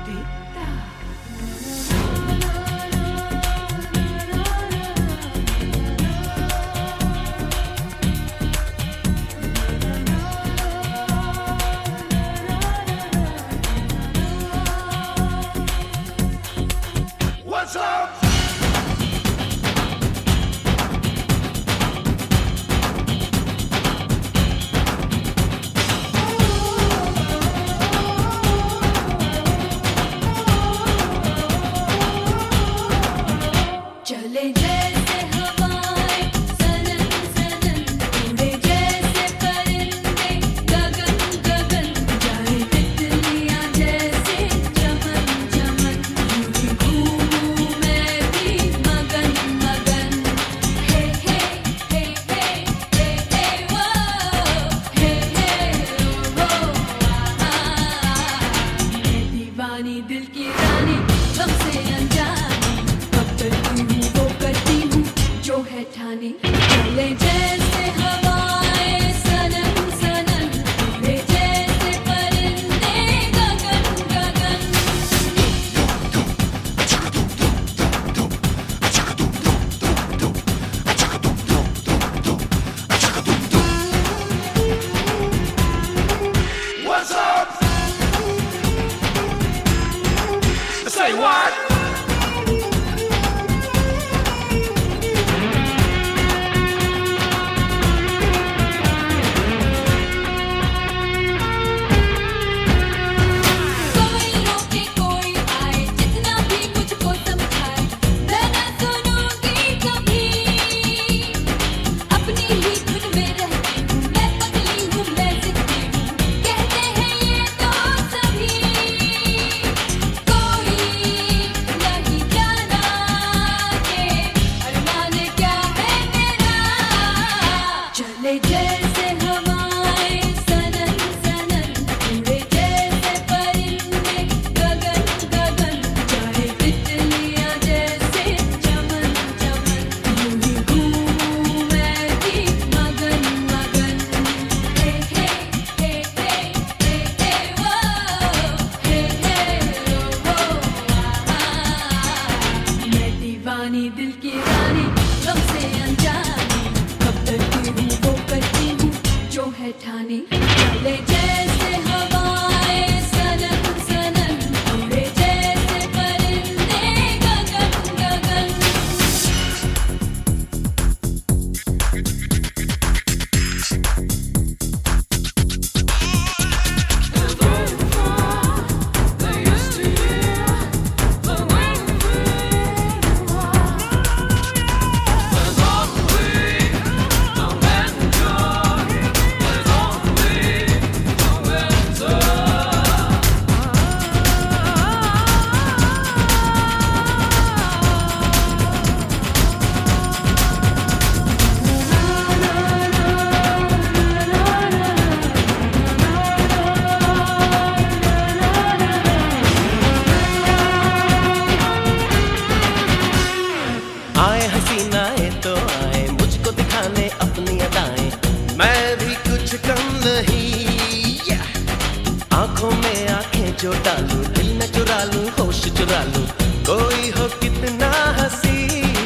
दिल की रानी हमसे अनजानी, कब करती हूँ वो करती हूँ जो है ठानी। चले जैसे हवाएं सनन सनन, उड़े जैसे परिंदे गगन गगन। What's up? Say what? जैसे हवाएं सनन सनन, उड़े जैसे परिंदे गगन गगन। चाहे तितलियां जैसे चमन चमन, यूं ही घूमूं मैं भी मगन मगन। हे हे हे हे हे हे वो, हे हे वो मैं दीवानी दिल की रानी गम से अनजानी, कब करती हूँ वो करती हूँ जो है ठानी। चले जैसे हवाएं सनन सनन, उड़े जैसे परिंदे गगन गगन। आए हसीनाएं तो आए मुझको दिखाने अपनी अदाएं, मैं भी कुछ कम नहीं। आंखों में आंखें जो डालूं, दिल में चुरा लूं, होश चुरा लूं, कोई हो कितना हंसी,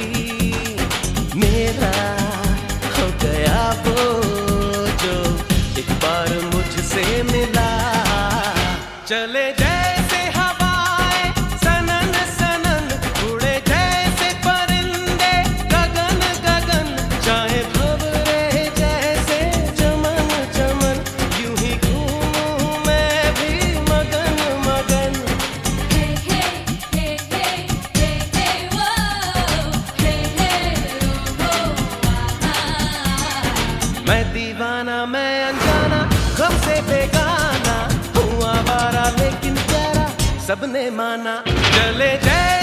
मेरा हो गया वो जो एक बार मुझसे मिला। चले जैसे हवाएं सनन सनन, उड़े जैसे परिंदे गगन गगन। चाहे भंवरे जैसे चमन चमन, यूं ही घूमूं मैं भी मगन मगन। हे हे हे हे हे हे वो, हे हे वो मैं दीवाना मैं अनजाना, गम से बेगाना, हूँ आवारा लेकिन प्यारा सबने माना। चले जैसे